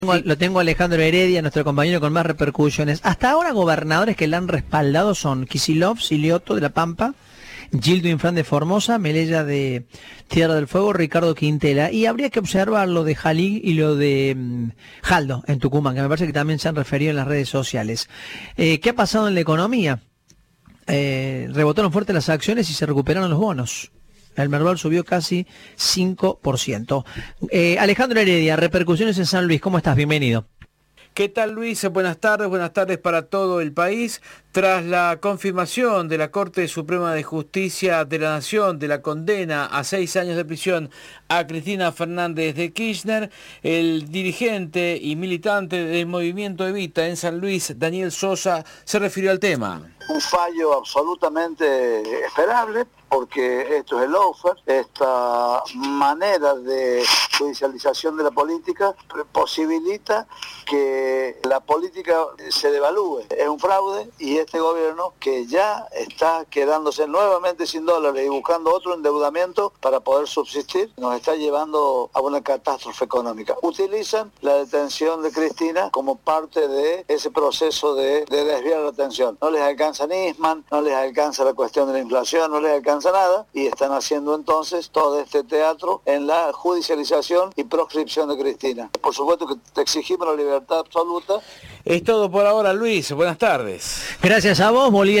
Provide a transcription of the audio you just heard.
Lo tengo a Alejandro Heredia, nuestro compañero con más repercusiones. Hasta ahora gobernadores que le han respaldado son Kicillof, Silioto de La Pampa, Gildo Infran de Formosa, Melella de Tierra del Fuego, Ricardo Quintela. Y habría que observar lo de Jalí y lo de Jaldo en Tucumán, que me parece que también se han referido en las redes sociales. ¿Qué ha pasado en la economía? Rebotaron fuerte las acciones y se recuperaron los bonos. El Merval subió casi 5%. Alejandro Heredia, repercusiones en San Luis. ¿Cómo estás? Bienvenido. ¿Qué tal, Luis? Buenas tardes para todo el país. Tras la confirmación de la Corte Suprema de Justicia de la Nación de la condena a 6 años de prisión a Cristina Fernández de Kirchner, el dirigente y militante del Movimiento Evita en San Luis, Daniel Sosa, se refirió al tema. Un fallo absolutamente esperable, porque esto es el lawfare, esta manera de judicialización de la política posibilita que la política se devalúe. Es un fraude y este gobierno, que ya está quedándose nuevamente sin dólares y buscando otro endeudamiento para poder subsistir, nos está llevando a una catástrofe económica. Utilizan la detención de Cristina como parte de ese proceso de desviar la atención. No les alcanza Nisman, no les alcanza la cuestión de la inflación, no les alcanza nada, y están haciendo entonces todo este teatro en la judicialización y proscripción de Cristina. Por supuesto que te exigimos la libertad absoluta. Es todo por ahora, Luis. Buenas tardes. Gracias a vos, Bolivia.